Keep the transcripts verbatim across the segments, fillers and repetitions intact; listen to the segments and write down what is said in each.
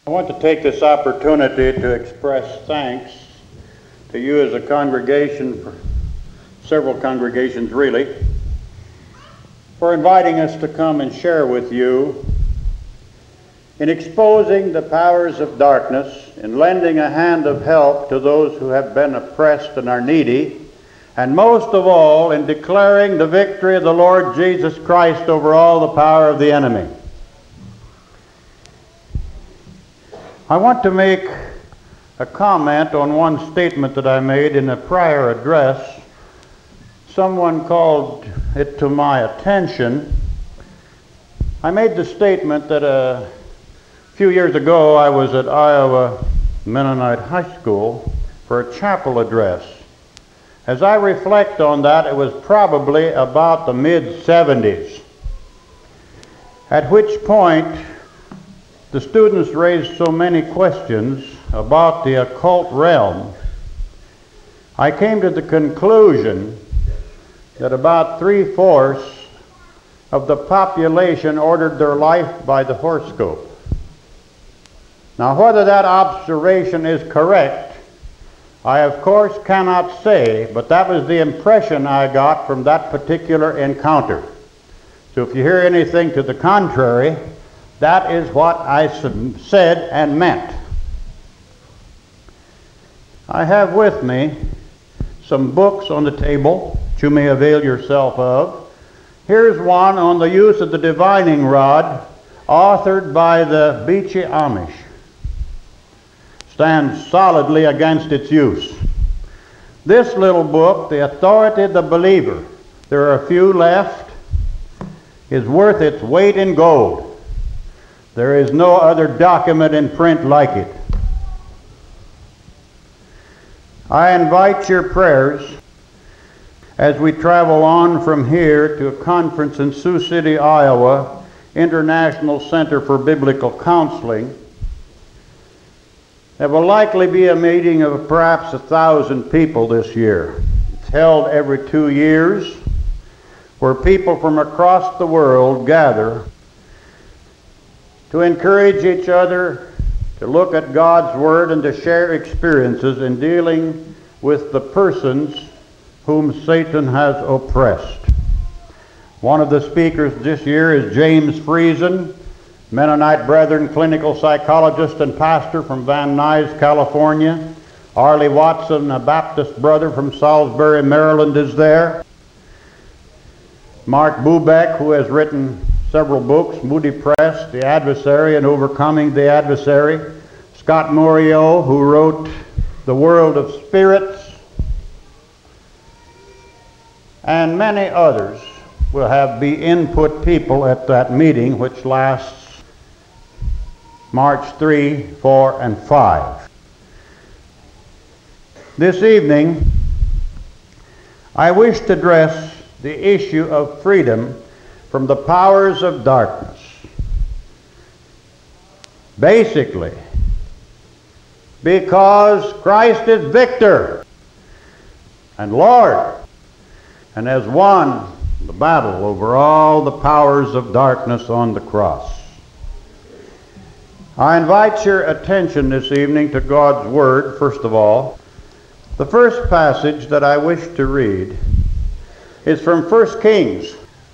I want to take this opportunity to express thanks to you as a congregation, for several congregations really, for inviting us to come and share with you in exposing the powers of darkness, in lending a hand of help to those who have been oppressed and are needy, and most of all in declaring the victory of the Lord Jesus Christ over all the power of the enemy. I want to make a comment on one statement that I made in a prior address. Someone called it to my attention. I made the statement that a few years ago I was at Iowa Mennonite High School for a chapel address. As I reflect on that, it was probably about the mid seventies, at which point the students raised so many questions about the occult realm. I came to the conclusion that about three-fourths of the population ordered their life by the horoscope. Now, whether that observation is correct, I of course cannot say, but that was the impression I got from that particular encounter. So if you hear anything to the contrary, that is what I said and meant. I have with me some books on the table that you may avail yourself of. Here's one on the use of the divining rod, authored by the Beachy Amish. Stands solidly against its use. This little book, The Authority of the Believer, there are a few left, is worth its weight in gold. There is no other document in print like it. I invite your prayers as we travel on from here to a conference in Sioux City, Iowa, International Center for Biblical Counseling. There will likely be a meeting of perhaps a thousand people this year. It's held every two years, where people from across the world gather to encourage each other, to look at God's Word, and to share experiences in dealing with the persons whom Satan has oppressed. One of the speakers this year is James Friesen, Mennonite Brethren clinical psychologist and pastor from Van Nuys, California. Arlie Watson, a Baptist brother from Salisbury, Maryland, is there. Mark Bubeck, who has written several books, Moody Press, The Adversary and Overcoming the Adversary. Scott Morio, who wrote The World of Spirits. And many others will have be input people at that meeting, which lasts March third, fourth, and fifth. This evening, I wish to address the issue of freedom from the powers of darkness. Basically, because Christ is victor and Lord, and has won the battle over all the powers of darkness on the cross. I invite your attention this evening to God's Word, first of all. The first passage that I wish to read is from First Kings.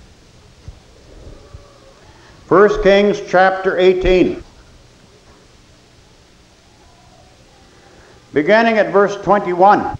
First Kings chapter eighteen. Beginning at verse twenty-one.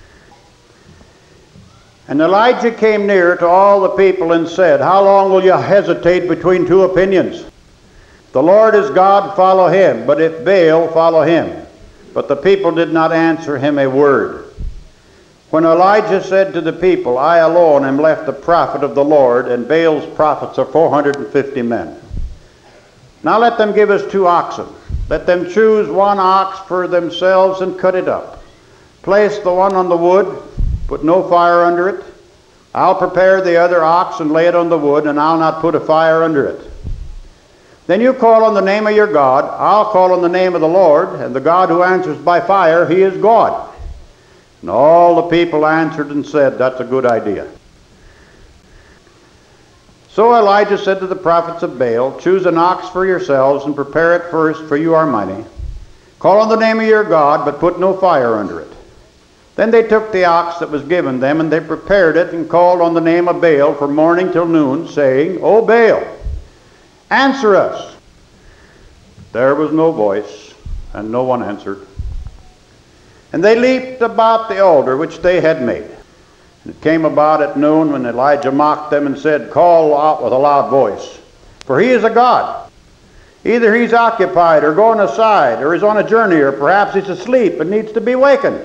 And Elijah came near to all the people and said, How long will you hesitate between two opinions? If the Lord is God, follow him, but if Baal, follow him. But the people did not answer him a word. When Elijah said to the people, I alone am left a prophet of the Lord, and Baal's prophets are four hundred fifty men. Now let them give us two oxen. Let them choose one ox for themselves and cut it up. Place the one on the wood, put no fire under it. I'll prepare the other ox and lay it on the wood, and I'll not put a fire under it. Then you call on the name of your God, I'll call on the name of the Lord, and the God who answers by fire, he is God. And all the people answered and said, That's a good idea. So Elijah said to the prophets of Baal, choose an ox for yourselves and prepare it first, for you are many. Call on the name of your God, but put no fire under it. Then they took the ox that was given them, and they prepared it and called on the name of Baal from morning till noon, saying, O Baal, answer us. There was no voice, and no one answered. And they leaped about the altar which they had made. It came about at noon when Elijah mocked them and said, call out with a loud voice, for he is a god. Either he's occupied or going aside, or he's on a journey, or perhaps he's asleep and needs to be wakened.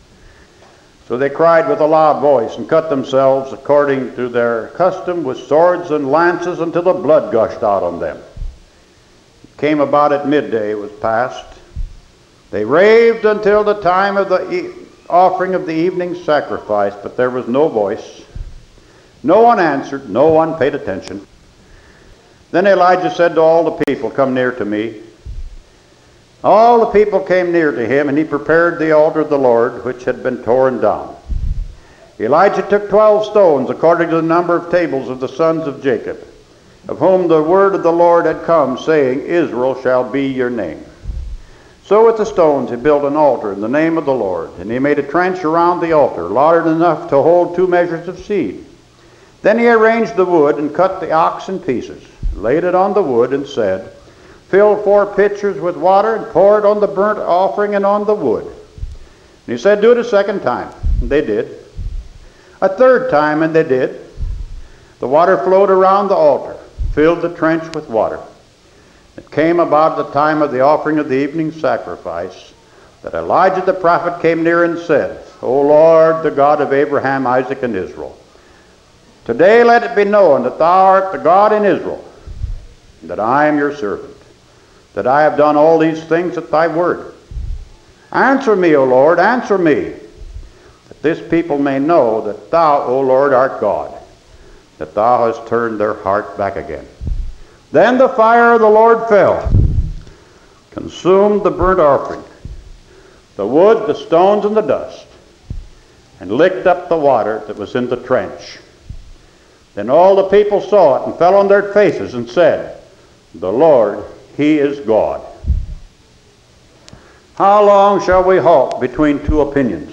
So they cried with a loud voice and cut themselves according to their custom with swords and lances until the blood gushed out on them. It came about at midday, it was past. They raved until the time of the e offering of the evening sacrifice, but there was no voice. No one answered, no one paid attention. Then Elijah said to all the people, come near to me. All the people came near to him, and he prepared the altar of the Lord, which had been torn down. Elijah took twelve stones, according to the number of tables of the sons of Jacob, of whom the word of the Lord had come, saying, Israel shall be your name. So with the stones he built an altar in the name of the Lord, and he made a trench around the altar, large enough to hold two measures of seed. Then he arranged the wood and cut the ox in pieces, laid it on the wood, and said, fill four pitchers with water and pour it on the burnt offering and on the wood. And he said, do it a second time. And they did. A third time, and they did. The water flowed around the altar, filled the trench with water. It came about the time of the offering of the evening sacrifice that Elijah the prophet came near and said, O Lord, the God of Abraham, Isaac, and Israel, today let it be known that thou art the God in Israel, and that I am your servant, that I have done all these things at thy word. Answer me, O Lord, answer me, that this people may know that thou, O Lord, art God, that thou hast turned their heart back again. Then the fire of the Lord fell, consumed the burnt offering, the wood, the stones, and the dust, and licked up the water that was in the trench. Then all the people saw it and fell on their faces and said, the Lord, he is God. How long shall we halt between two opinions?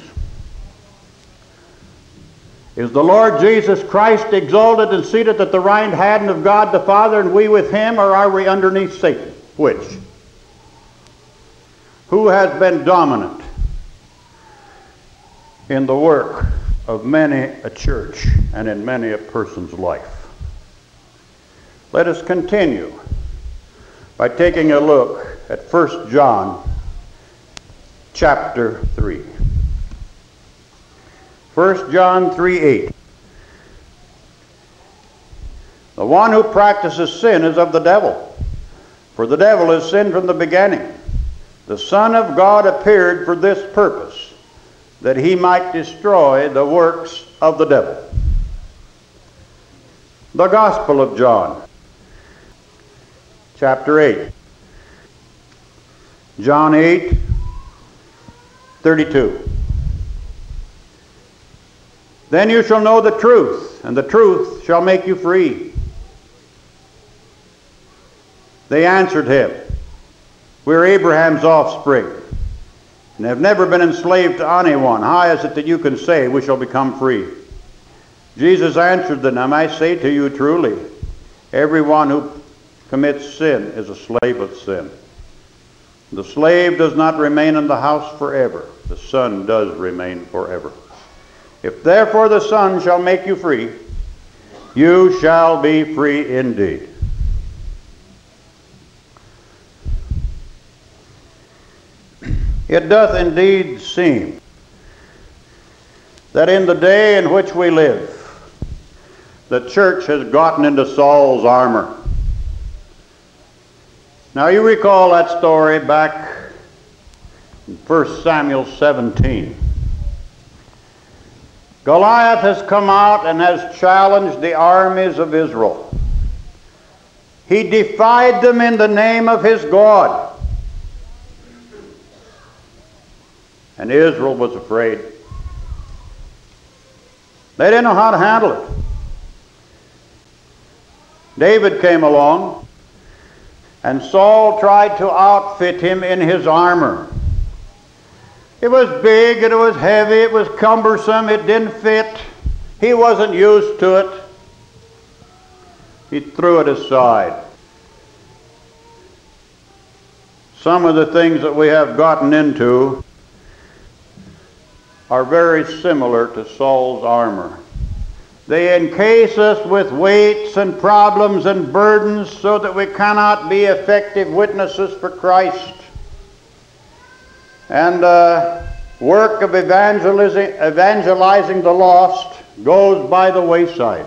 Is the Lord Jesus Christ exalted and seated at the right hand of God the Father, and we with him, or are we underneath Satan? Which? Who has been dominant in the work of many a church and in many a person's life? Let us continue by taking a look at First John chapter three. First John three eight. The one who practices sin is of the devil, for the devil has sinned from the beginning. The Son of God appeared for this purpose, that he might destroy the works of the devil. The Gospel of John, chapter eight. John eight thirty-two. Then you shall know the truth, and the truth shall make you free. They answered him, we are Abraham's offspring, and have never been enslaved to anyone. How is it that you can say we shall become free? Jesus answered them, I say to you truly, everyone who commits sin is a slave of sin. The slave does not remain in the house forever. The Son does remain forever. If therefore the Son shall make you free, you shall be free indeed. It doth indeed seem that in the day in which we live, the church has gotten into Saul's armor. Now you recall that story back in First Samuel seventeen. Goliath has come out and has challenged the armies of Israel. He defied them in the name of his God. And Israel was afraid. They didn't know how to handle it. David came along, and Saul tried to outfit him in his armor. It was big, it was heavy, it was cumbersome, it didn't fit. He wasn't used to it. He threw it aside. Some of the things that we have gotten into are very similar to Saul's armor. They encase us with weights and problems and burdens so that we cannot be effective witnesses for Christ. And the work of evangelizing, evangelizing the lost goes by the wayside.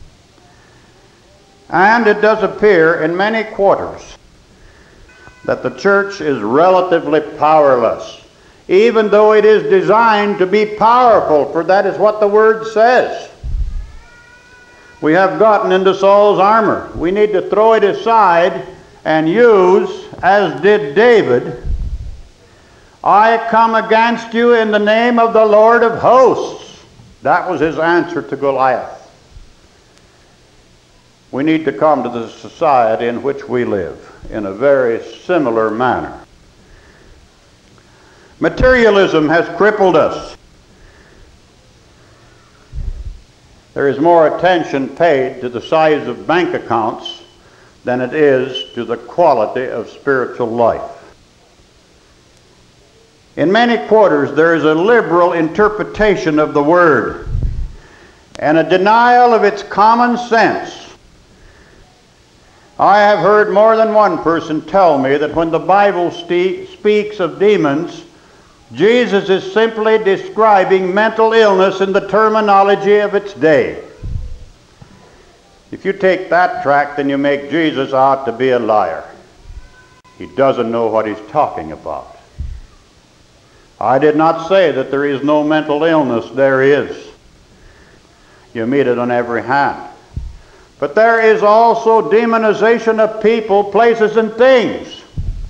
And it does appear in many quarters that the church is relatively powerless, even though it is designed to be powerful, for that is what the Word says. We have gotten into Saul's armor. We need to throw it aside and use, as did David, I come against you in the name of the Lord of hosts. That was his answer to Goliath. We need to come to the society in which we live in a very similar manner. Materialism has crippled us. There is more attention paid to the size of bank accounts than it is to the quality of spiritual life. In many quarters, there is a liberal interpretation of the Word and a denial of its common sense. I have heard more than one person tell me that when the Bible speaks of demons, Jesus is simply describing mental illness in the terminology of its day. If you take that track, then you make Jesus out to be a liar. He doesn't know what he's talking about. I did not say that there is no mental illness. There is. You meet it on every hand. But there is also demonization of people, places, and things.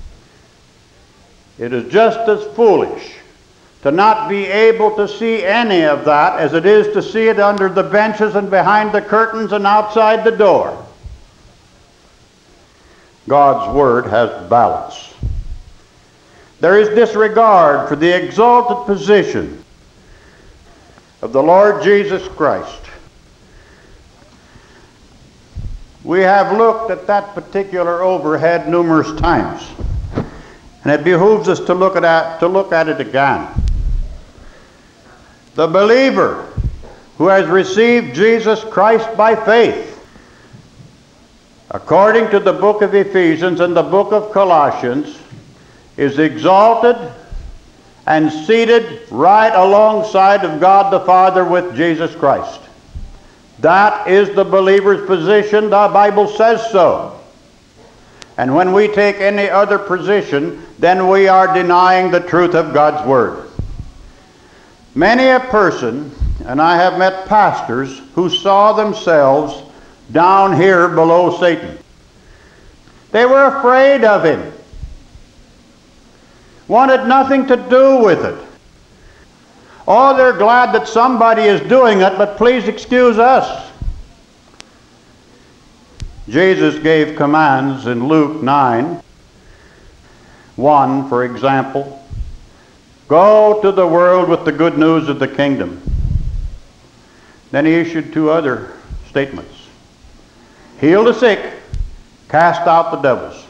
It is just as foolish to not be able to see any of that as it is to see it under the benches and behind the curtains and outside the door. God's Word has balance. There is disregard for the exalted position of the Lord Jesus Christ. We have looked at that particular overhead numerous times, and it behooves us to look at that, to look at it again. The believer who has received Jesus Christ by faith, according to the book of Ephesians and the book of Colossians, is exalted and seated right alongside of God the Father with Jesus Christ. That is the believer's position. The Bible says so. And when we take any other position, then we are denying the truth of God's Word. Many a person, and I have met pastors who saw themselves down here below Satan. They were afraid of him. Wanted nothing to do with it. Oh, they're glad that somebody is doing it, but please excuse us. Jesus gave commands in Luke nine. One, for example, go to the world with the good news of the kingdom. Then he issued two other statements. Heal the sick, cast out the devils.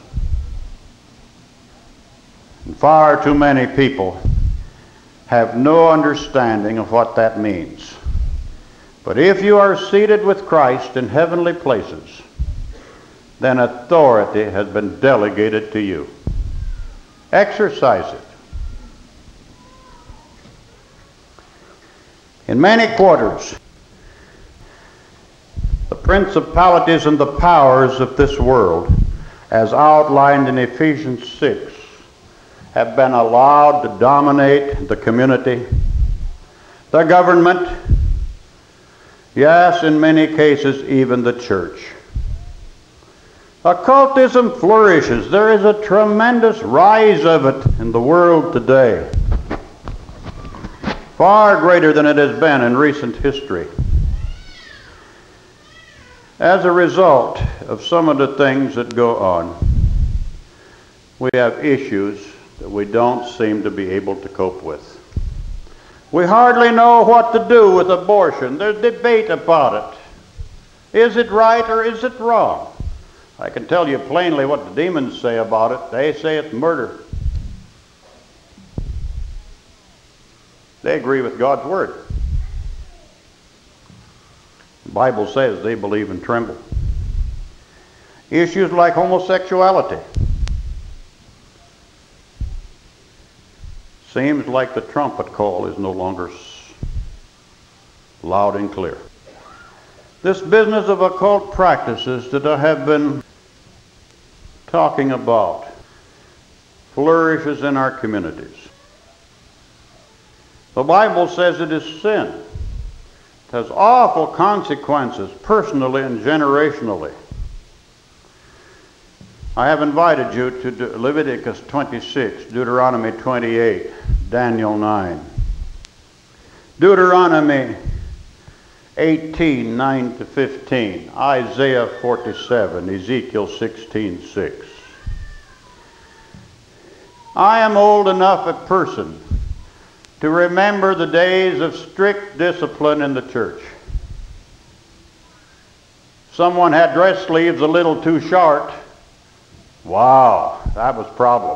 And far too many people have no understanding of what that means. But if you are seated with Christ in heavenly places, then authority has been delegated to you. Exercise it. In many quarters, the principalities and the powers of this world, as outlined in Ephesians six, have been allowed to dominate the community, the government, yes, in many cases, even the church. Occultism flourishes. There is a tremendous rise of it in the world today, far greater than it has been in recent history. As a result of some of the things that go on, we have issues that we don't seem to be able to cope with. We hardly know what to do with abortion. There's debate about it. Is it right or is it wrong? I can tell you plainly what the demons say about it. They say it's murder. They agree with God's word. The Bible says they believe and tremble. Issues like homosexuality. Seems like the trumpet call is no longer loud and clear. This business of occult practices that I have been talking about flourishes in our communities. The Bible says it is sin. It has awful consequences personally and generationally. I have invited you to Leviticus twenty-six, Deuteronomy twenty-eight, Daniel nine, Deuteronomy eighteen, nine to fifteen, Isaiah forty-seven, Ezekiel sixteen, six. I am old enough a person to remember the days of strict discipline in the church. Someone had dress sleeves a little too short. Wow, that was a problem.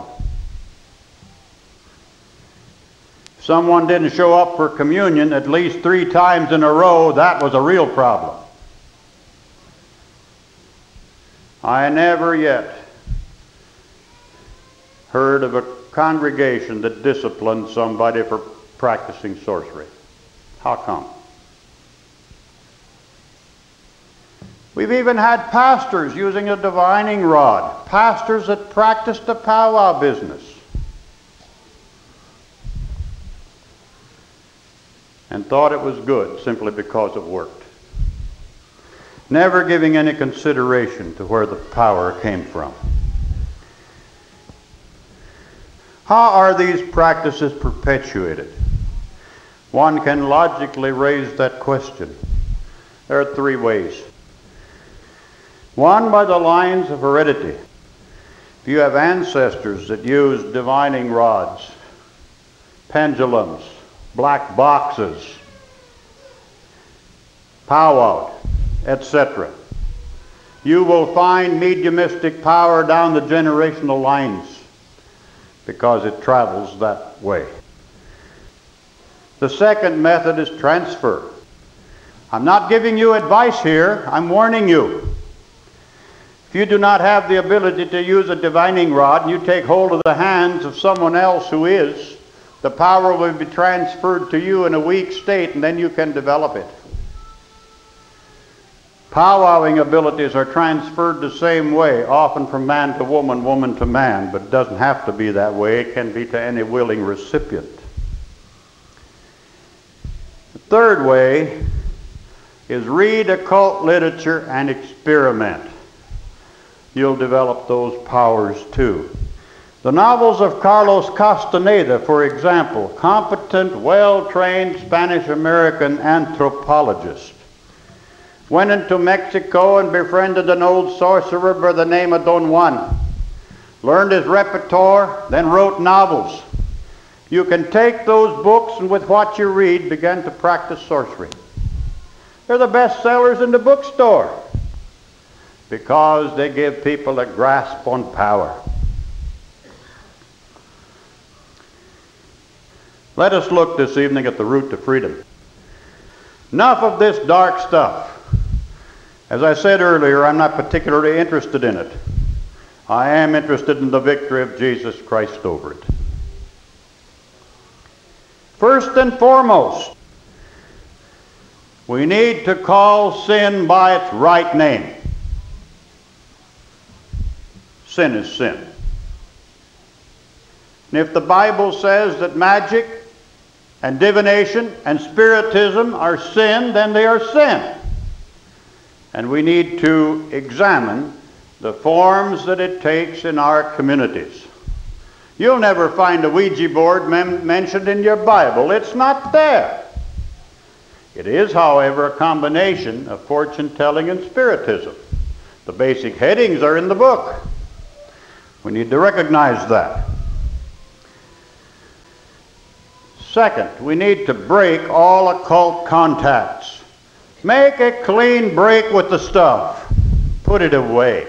Someone didn't show up for communion at least three times in a row. That was a real problem. I never yet heard of a congregation that disciplined somebody for practicing sorcery. How come? We've even had pastors using a divining rod, pastors that practiced the powwow business, and thought it was good simply because it worked, never giving any consideration to where the power came from. How are these practices perpetuated? One can logically raise that question. There are three ways. One, by the lines of heredity. If you have ancestors that used divining rods, pendulums, black boxes, powwow, et cetera, you will find mediumistic power down the generational lines because it travels that way. The second method is transfer. I'm not giving you advice here, I'm warning you. If you do not have the ability to use a divining rod and you take hold of the hands of someone else who is, the power will be transferred to you in a weak state and then you can develop it. Powwowing abilities are transferred the same way, often from man to woman, woman to man, but it doesn't have to be that way. It can be to any willing recipient. The third way is read occult literature and experiment. You'll develop those powers too. The novels of Carlos Castaneda, for example, competent, well-trained Spanish-American anthropologist, went into Mexico and befriended an old sorcerer by the name of Don Juan, learned his repertoire, then wrote novels. You can take those books and with what you read begin to practice sorcery. They're the best sellers in the bookstore because they give people a grasp on power. Let us look this evening at the route to freedom. Enough of this dark stuff. As I said earlier, I'm not particularly interested in it. I am interested in the victory of Jesus Christ over it. First and foremost, we need to call sin by its right name. Sin is sin. And if the Bible says that magic and divination and spiritism are sin, then they are sin. And we need to examine the forms that it takes in our communities. You'll never find a Ouija board mem- mentioned in your Bible. It's not there. It is, however, a combination of fortune-telling and spiritism. The basic headings are in the book. We need to recognize that. Second, we need to break all occult contacts. Make a clean break with the stuff. Put it away.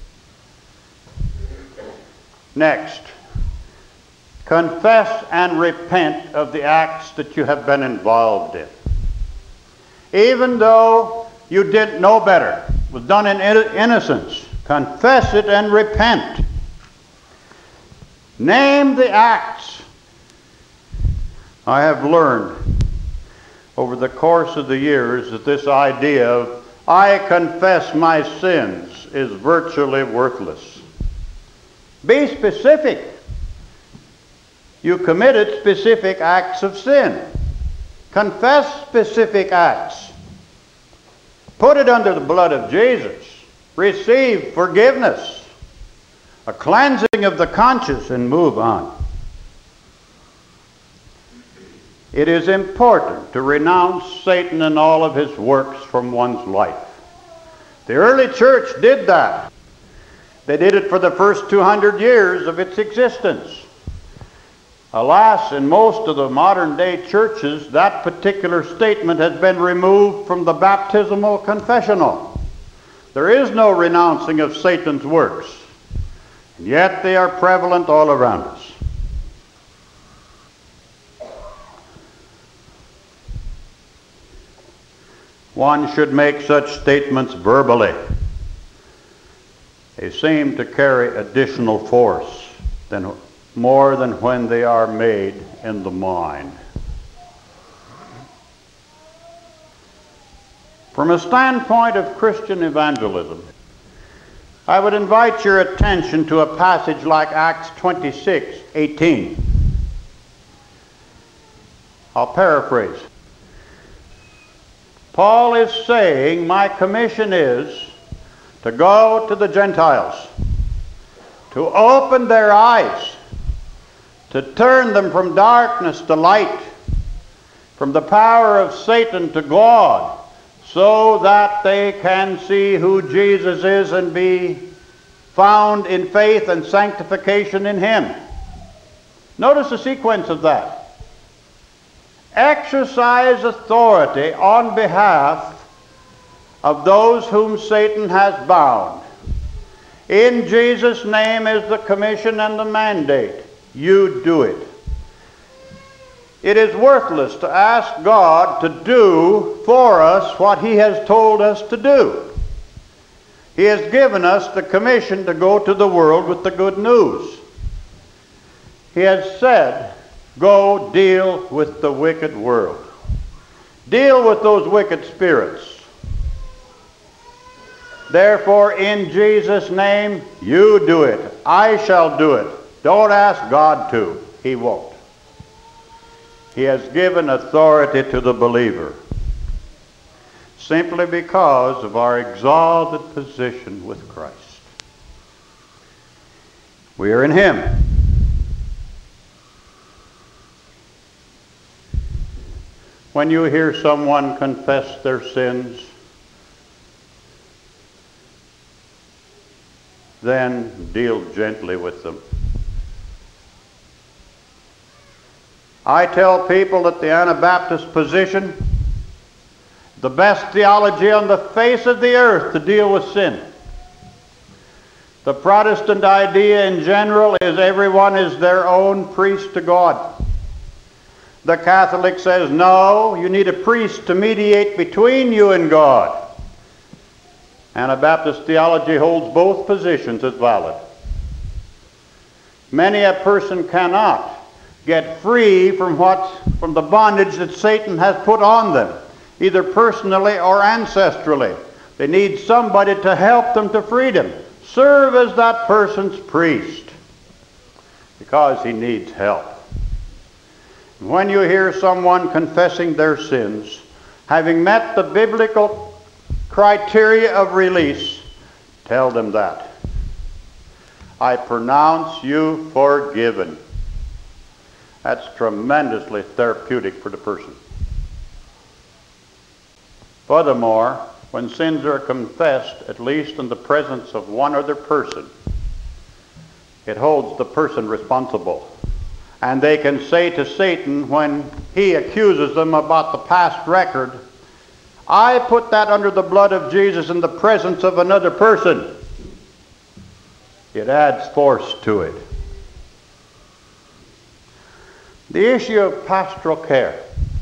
Next, confess and repent of the acts that you have been involved in. Even though you didn't know better, it was done in innocence, confess it and repent. Name the acts. I have learned over the course of the years that this idea of I confess my sins is virtually worthless. Be specific. You committed specific acts of sin. Confess specific acts. Put it under the blood of Jesus. Receive forgiveness, a cleansing of the conscience, and move on. It is important to renounce Satan and all of his works from one's life. The early church did that. They did it for the first two hundred years of its existence. Alas, in most of the modern day churches, that particular statement has been removed from the baptismal confessional. There is no renouncing of Satan's works, and yet they are prevalent all around us. One should make such statements verbally. They seem to carry additional force than, more than when they are made in the mind. From a standpoint of Christian evangelism, I would invite your attention to a passage like Acts twenty-six eighteen. I'll paraphrase. Paul is saying, my commission is to go to the Gentiles, to open their eyes, to turn them from darkness to light, from the power of Satan to God, so that they can see who Jesus is and be found in faith and sanctification in him. Notice the sequence of that. Exercise authority on behalf of those whom Satan has bound. In Jesus' name is the commission and the mandate. You do it. It is worthless to ask God to do for us what he has told us to do. He has given us the commission to go to the world with the good news. He has said, go deal with the wicked world. Deal with those wicked spirits. Therefore, in Jesus' name, you do it. I shall do it. Don't ask God to. He won't. He has given authority to the believer simply because of our exalted position with Christ. We are in him. When you hear someone confess their sins, then deal gently with them. I tell people that the Anabaptist position, the best theology on the face of the earth to deal with sin. The Protestant idea in general is everyone is their own priest to God. The Catholic says, no, you need a priest to mediate between you and God. Anabaptist theology holds both positions as valid. Many a person cannot get free from what, from the bondage that Satan has put on them, either personally or ancestrally. They need somebody to help them to freedom. Serve as that person's priest because he needs help. When you hear someone confessing their sins, having met the biblical criteria of release, tell them that. I pronounce you forgiven. That's tremendously therapeutic for the person. Furthermore, when sins are confessed, at least in the presence of one other person, it holds the person responsible. And they can say to Satan when he accuses them about the past record, I put that under the blood of Jesus in the presence of another person. It adds force to it. The issue of pastoral care.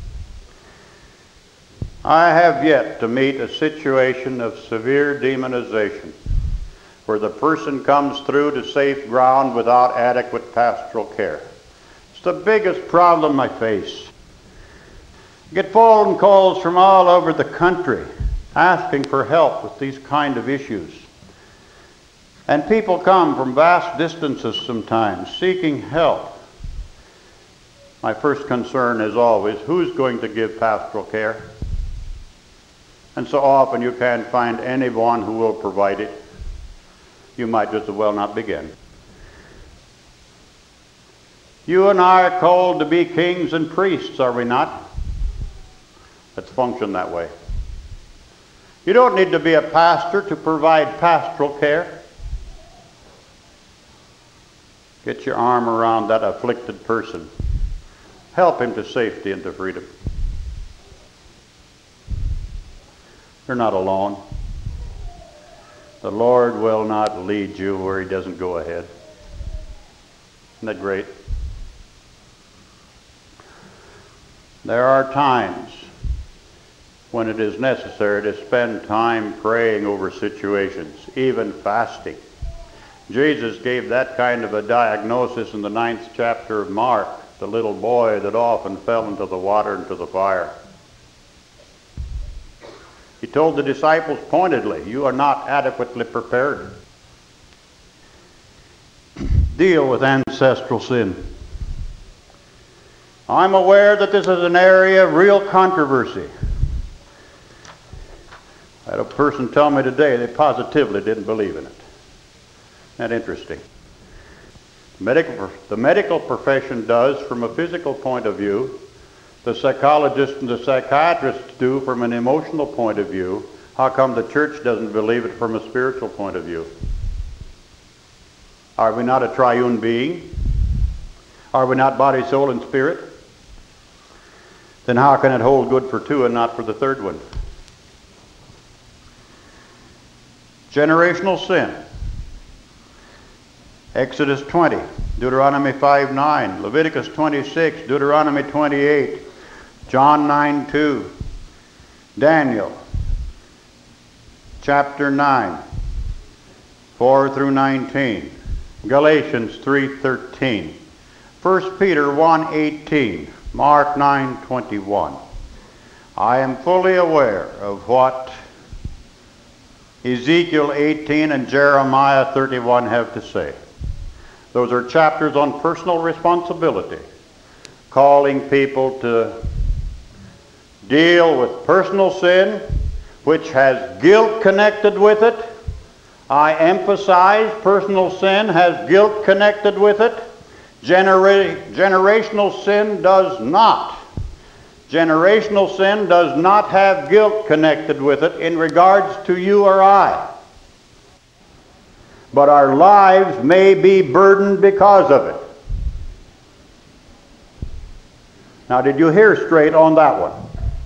I have yet to meet a situation of severe demonization where the person comes through to safe ground without adequate pastoral care. It's the biggest problem I face. I get phone calls from all over the country asking for help with these kind of issues. And people come from vast distances sometimes seeking help. My first concern is always, who's going to give pastoral care? And so often you can't find anyone who will provide it. You might just as well not begin. You and I are called to be kings and priests, are we not? Let's function that way. You don't need to be a pastor to provide pastoral care. Get your arm around that afflicted person. Help him to safety and to freedom. You're not alone. The Lord will not lead you where he doesn't go ahead. Isn't that great? There are times when it is necessary to spend time praying over situations, even fasting. Jesus gave that kind of a diagnosis in the ninth chapter of Mark, the little boy that often fell into the water, into the fire. He told the disciples pointedly, you are not adequately prepared. Deal with ancestral sin. I'm aware that this is an area of real controversy. I had a person tell me today they positively didn't believe in it. Isn't that interesting? Medical, the medical profession does from a physical point of view. The psychologists and the psychiatrists do from an emotional point of view. How come the church doesn't believe it from a spiritual point of view? Are we not a triune being? Are we not body, soul, and spirit? Then how can it hold good for two and not for the third one? Generational sin. Exodus twenty, Deuteronomy five nine, Leviticus twenty-six, Deuteronomy twenty-eight, John nine two, Daniel chapter nine, four through nineteen, Galatians three thirteen, First Peter one eighteen, Mark nine twenty-one. I am fully aware of what Ezekiel eighteen and Jeremiah thirty-one have to say. Those are chapters on personal responsibility, calling people to deal with personal sin, which has guilt connected with it. I emphasize personal sin has guilt connected with it. Genera- generational sin does not. Generational sin does not have guilt connected with it in regards to you or I. But our lives may be burdened because of it. Now, did you hear straight on that one?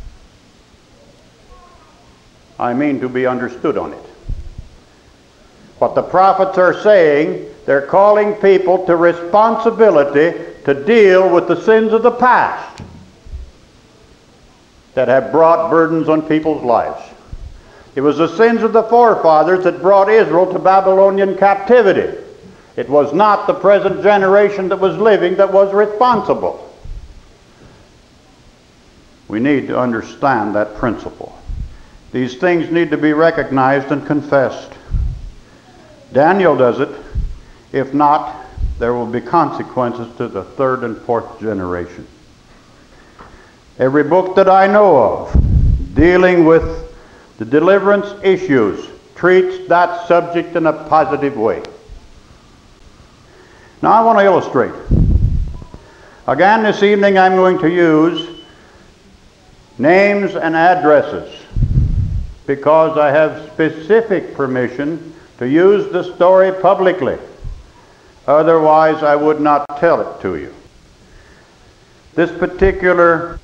I mean to be understood on it. What the prophets are saying, they're calling people to responsibility to deal with the sins of the past that have brought burdens on people's lives. It was the sins of the forefathers that brought Israel to Babylonian captivity. It was not the present generation that was living that was responsible. We need to understand that principle. These things need to be recognized and confessed. Daniel does it. If not, there will be consequences to the third and fourth generation. Every book that I know of dealing with the deliverance issues treats that subject in a positive way. Now I want to illustrate. Again this evening I'm going to use names and addresses because I have specific permission to use the story publicly. Otherwise, I would not tell it to you. This particular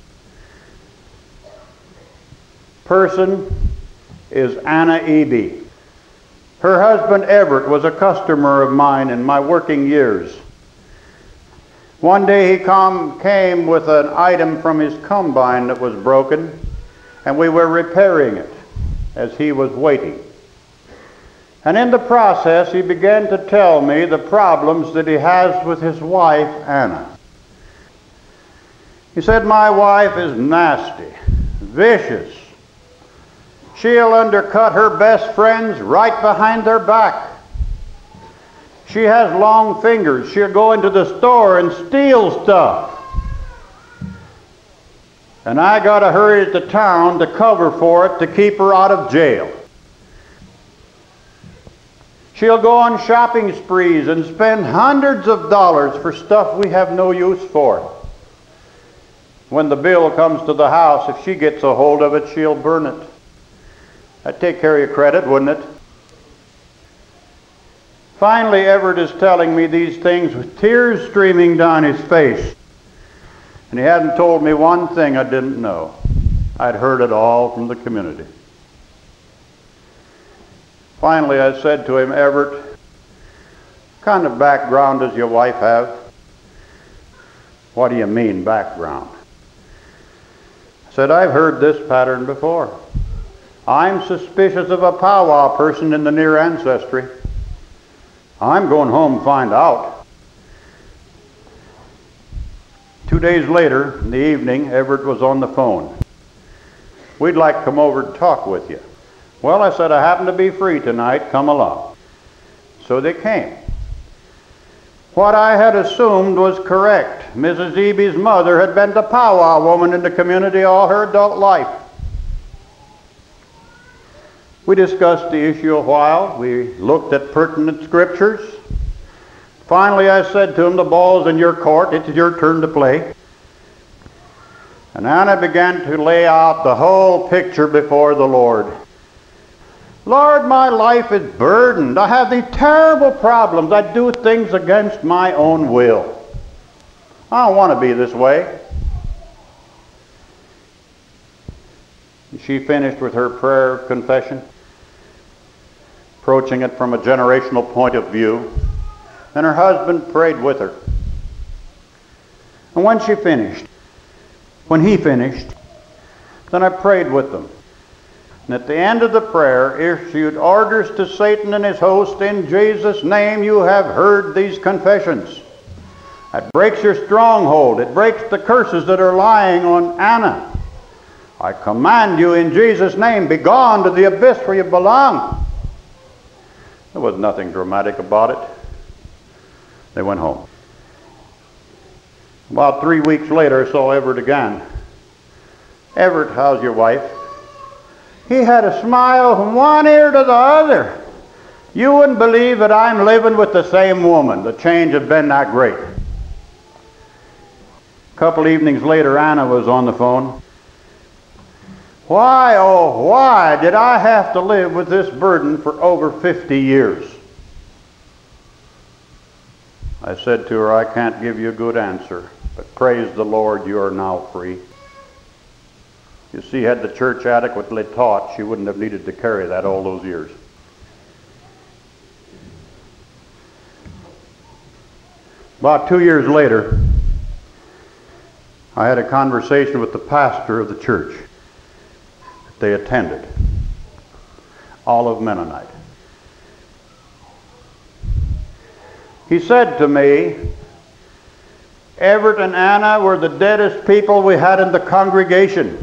person is Anna Eby. Her husband Everett was a customer of mine in my working years. One day he come, came with an item from his combine that was broken, and we were repairing it as he was waiting. And in the process, he began to tell me the problems that he has with his wife, Anna. He said, "My wife is nasty, vicious. She'll undercut her best friends right behind their back. She has long fingers. She'll go into the store and steal stuff. And I got to hurry to town to cover for it to keep her out of jail. She'll go on shopping sprees and spend hundreds of dollars for stuff we have no use for. When the bill comes to the house, if she gets a hold of it, she'll burn it. That'd take care of your credit, wouldn't it?" Finally, Everett is telling me these things with tears streaming down his face. And he hadn't told me one thing I didn't know. I'd heard it all from the community. Finally, I said to him, "Everett, what kind of background does your wife have?" "What do you mean, background?" I said, "I've heard this pattern before. I'm suspicious of a powwow person in the near ancestry. I'm going home to find out." Two days later, in the evening, Everett was on the phone. "We'd like to come over and talk with you." "Well," I said, "I happen to be free tonight. Come along." So they came. What I had assumed was correct. Missus Eby's mother had been the powwow woman in the community all her adult life. We discussed the issue a while. We looked at pertinent scriptures. Finally, I said to him, "The ball's in your court. It's your turn to play." And Anna began to lay out the whole picture before the Lord. "Lord, my life is burdened. I have these terrible problems. I do things against my own will. I don't want to be this way." She finished with her prayer of confession, approaching it from a generational point of view, and her husband prayed with her. And when she finished, when he finished, then I prayed with them. And at the end of the prayer, issued orders to Satan and his host, "In Jesus' name you have heard these confessions." That breaks your stronghold. It breaks the curses that are lying on Anna. "I command you in Jesus' name, be gone to the abyss where you belong." There was nothing dramatic about it. They went home. About three weeks later, I saw Everett again. "Everett, how's your wife?" He had a smile from one ear to the other. "You wouldn't believe that I'm living with the same woman. The change had been that great." A couple evenings later, Anna was on the phone. "Why, oh, why did I have to live with this burden for over fifty years?" I said to her, "I can't give you a good answer, but praise the Lord, you are now free." You see, had the church adequately taught, she wouldn't have needed to carry that all those years. About two years later, I had a conversation with the pastor of the church that they attended, Olive Mennonite. He said to me, "Everett and Anna were the deadest people we had in the congregation.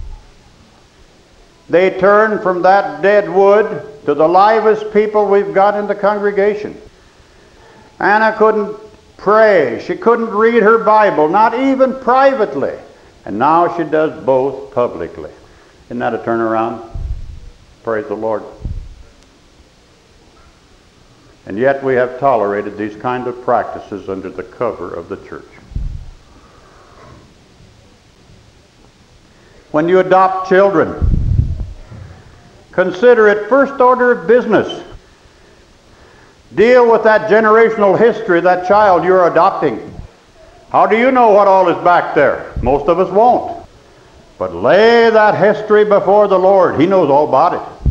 They turned from that dead wood to the livest people we've got in the congregation. Anna couldn't pray. She couldn't read her Bible, not even privately. And now she does both publicly." Isn't that a turnaround? Praise the Lord. And yet we have tolerated these kind of practices under the cover of the church. When you adopt children, Consider it first order of business. Deal with that generational history of that child you're adopting. How do you know what all is back there? Most of us won't. But lay that history before the Lord. He knows all about it.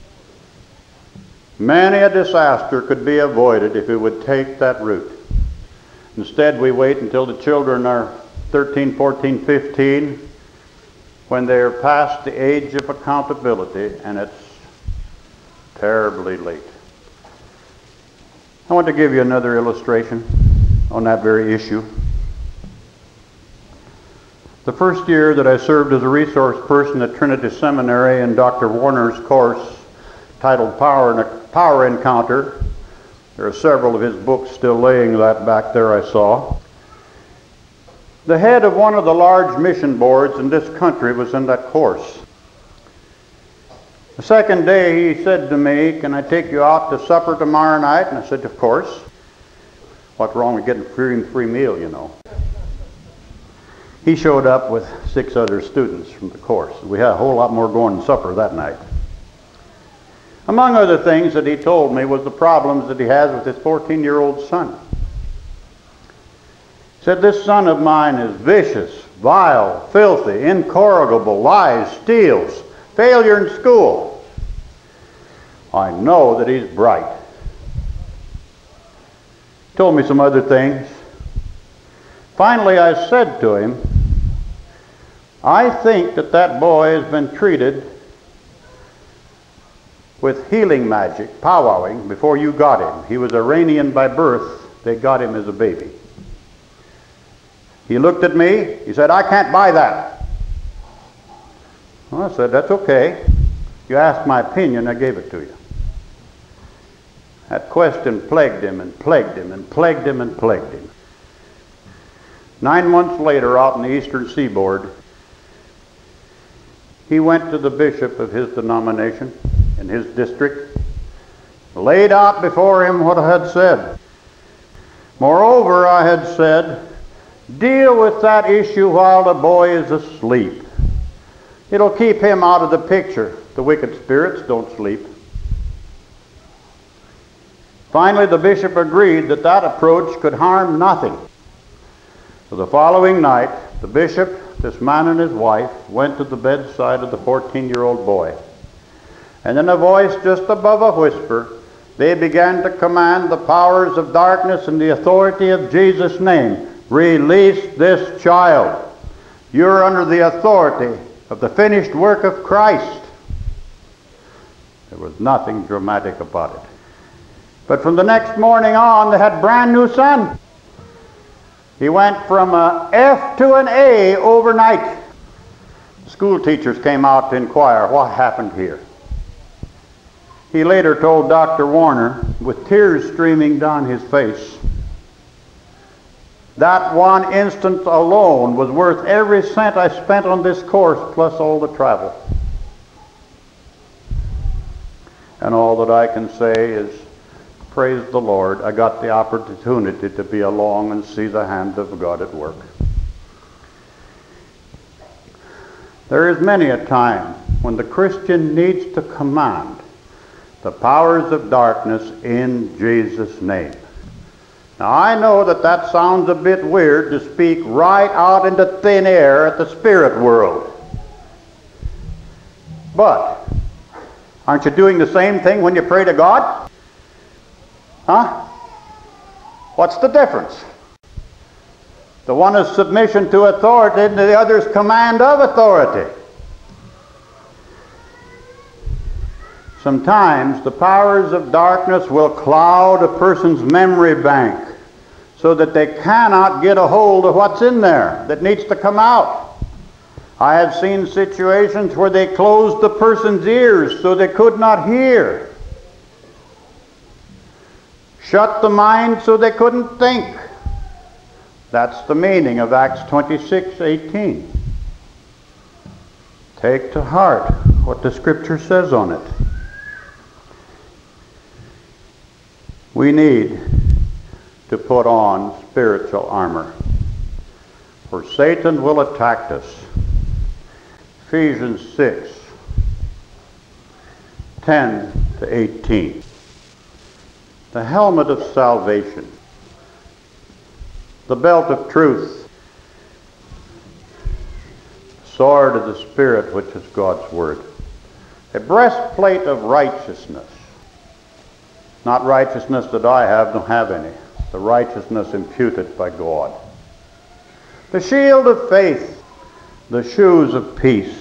Many a disaster could be avoided if we would take that route. Instead, we wait until the children are thirteen, fourteen, fifteen, when they're past the age of accountability, and it's terribly late. I want to give you another illustration on that very issue. The first year that I served as a resource person at Trinity Seminary in Doctor Warner's course titled Power, Power Encounter, there are several of his books still laying that back there I saw. The head of one of the large mission boards in this country was in that course. The second day he said to me, "Can I take you out to supper tomorrow night?" And I said, "Of course. What's wrong with getting free free meal, you know?" He showed up with six other students from the course. We had a whole lot more going to supper that night. Among other things that he told me was the problems that he has with his fourteen-year-old son. He said, "This son of mine is vicious, vile, filthy, incorrigible, lies, steals, failure in school. I know that he's bright." Told me some other things. Finally, I said to him, "I think that that boy has been treated with healing magic, powwowing, before you got him. He was Iranian by birth. They got him as a baby." He looked at me. He said, "I can't buy that." Well, I said, "That's okay. You asked my opinion, I gave it to you." That question plagued him and plagued him and plagued him and plagued him. Nine months later, out in the eastern seaboard, he went to the bishop of his denomination in his district, laid out before him what I had said. Moreover, I had said, deal with that issue while the boy is asleep. It'll keep him out of the picture. The wicked spirits don't sleep. Finally, the bishop agreed that that approach could harm nothing. So the following night, the bishop, this man and his wife, went to the bedside of the fourteen-year-old boy. And in a voice just above a whisper, they began to command the powers of darkness in the authority of Jesus' name, "Release this child. You're under the authority of the finished work of Christ." There was nothing dramatic about it. But from the next morning on, they had a brand new son. He went from an F to an A overnight. School teachers came out to inquire what happened here. He later told Doctor Warner, with tears streaming down his face, that one instant alone was worth every cent I spent on this course, plus all the travel. And all that I can say is, praise the Lord, I got the opportunity to be along and see the hand of God at work. There is many a time when the Christian needs to command the powers of darkness in Jesus' name. Now, I know that that sounds a bit weird to speak right out into thin air at the spirit world. But aren't you doing the same thing when you pray to God? Huh? What's the difference? The one is submission to authority and the other is command of authority. Sometimes the powers of darkness will cloud a person's memory bank so that they cannot get a hold of what's in there that needs to come out. I have seen situations where they closed the person's ears so they could not hear. Shut the mind so they couldn't think. That's the meaning of Acts twenty-six eighteen. Take to heart what the Scripture says on it. We need to put on spiritual armor, for Satan will attack us. Ephesians six. ten to eighteen. The helmet of salvation, the belt of truth, sword of the Spirit, which is God's Word, a breastplate of righteousness, not righteousness that I have, don't have any, the righteousness imputed by God, the shield of faith, the shoes of peace,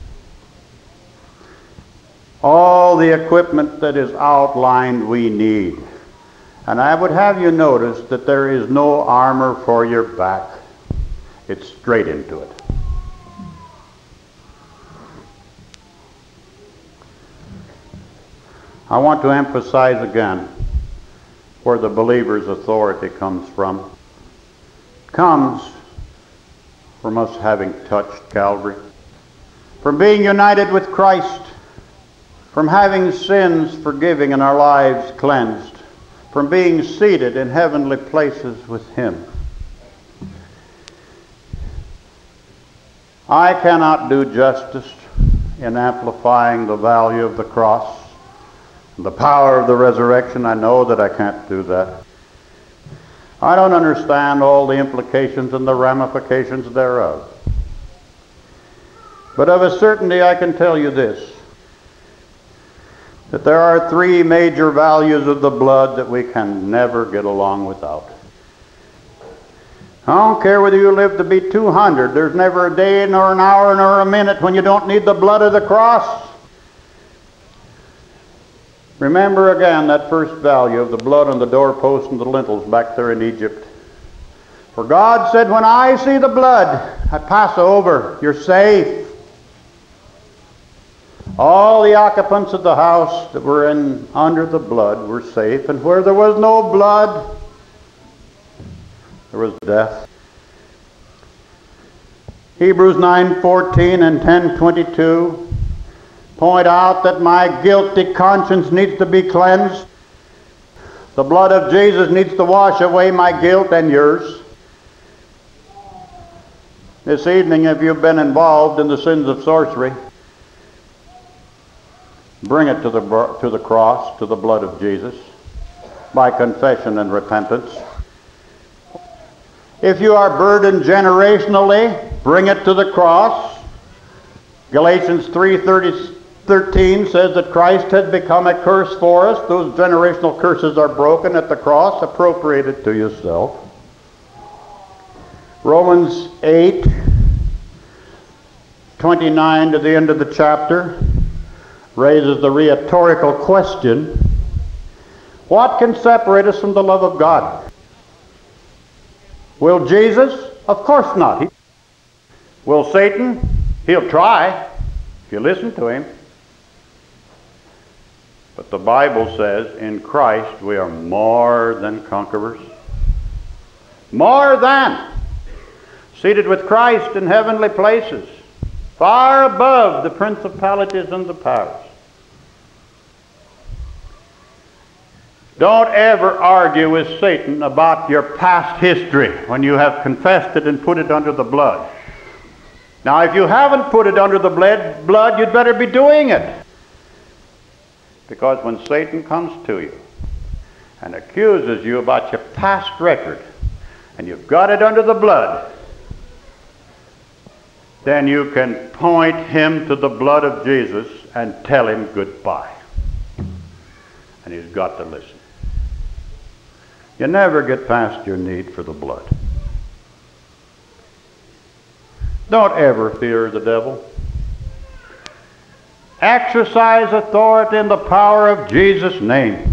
all the equipment that is outlined we need. And I would have you notice that there is no armor for your back. It's straight into it. I want to emphasize again where the believer's authority comes from. It comes from us having touched Calvary, from being united with Christ, from having sins forgiven and our lives cleansed, from being seated in heavenly places with Him. I cannot do justice in amplifying the value of the cross, the power of the resurrection. I know that I can't do that. I don't understand all the implications and the ramifications thereof. But of a certainty I can tell you this, that there are three major values of the blood that we can never get along without. I don't care whether you live to be two hundred, there's never a day nor an hour nor a minute when you don't need the blood of the cross. Remember again that first value of the blood on the doorpost and the lintels back there in Egypt. For God said, when I see the blood, I pass over. You're safe. All the occupants of the house that were in under the blood were safe, and where there was no blood, there was death. Hebrews nine fourteen and ten twenty-two point out that my guilty conscience needs to be cleansed. The blood of Jesus needs to wash away my guilt and yours. This evening, if you've been involved in the sins of sorcery, bring it to the, to the cross, to the blood of Jesus, by confession and repentance. If you are burdened generationally, bring it to the cross. Galatians three thirteen says that Christ had become a curse for us. Those generational curses are broken at the cross. Appropriate it to yourself. Romans eight twenty-nine to the end of the chapter raises the rhetorical question, what can separate us from the love of God? Will Jesus? Of course not. He, will Satan? He'll try if you listen to him. But the Bible says in Christ we are more than conquerors. More than. Seated with Christ in heavenly places, far above the principalities and the powers. Don't ever argue with Satan about your past history when you have confessed it and put it under the blood. Now, if you haven't put it under the blood, blood, you'd better be doing it. Because when Satan comes to you and accuses you about your past record, and you've got it under the blood, then you can point him to the blood of Jesus and tell him goodbye. And he's got to listen. You never get past your need for the blood. Don't ever fear the devil. Exercise authority in the power of Jesus' name.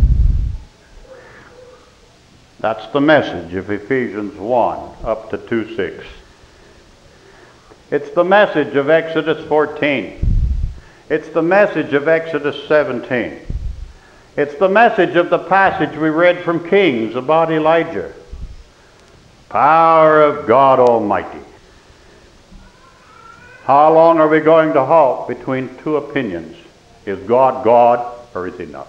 That's the message of Ephesians one up to two six. It's the message of Exodus fourteen. It's the message of Exodus seventeen. It's the message of the passage we read from Kings about Elijah. Power of God Almighty. How long are we going to halt between two opinions? Is God God or is he not?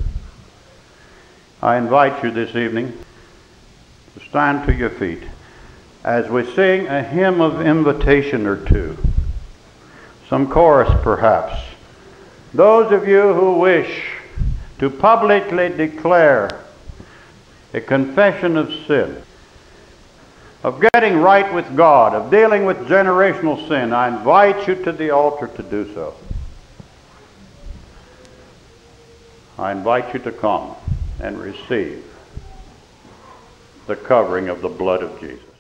I invite you this evening to stand to your feet as we sing a hymn of invitation or two. Some chorus perhaps Those of you who wish to publicly declare a confession of sin, of getting right with God, of dealing with generational sin, I invite you to the altar to do so. I invite you to come and receive the covering of the blood of Jesus.